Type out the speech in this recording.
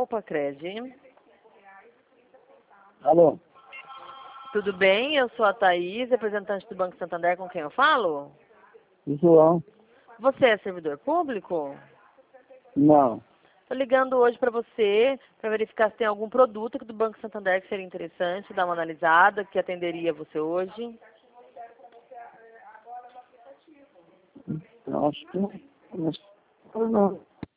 Copacred. Alô? Tudo bem? Eu sou a Thaís, representante do Banco Santander, com quem eu falo? João? Você é servidor público? Não. Estou ligando hoje para você, para verificar se tem algum produto aqui do Banco Santander que seria interessante, dar uma analisada, que atenderia você hoje. Eu acho que não.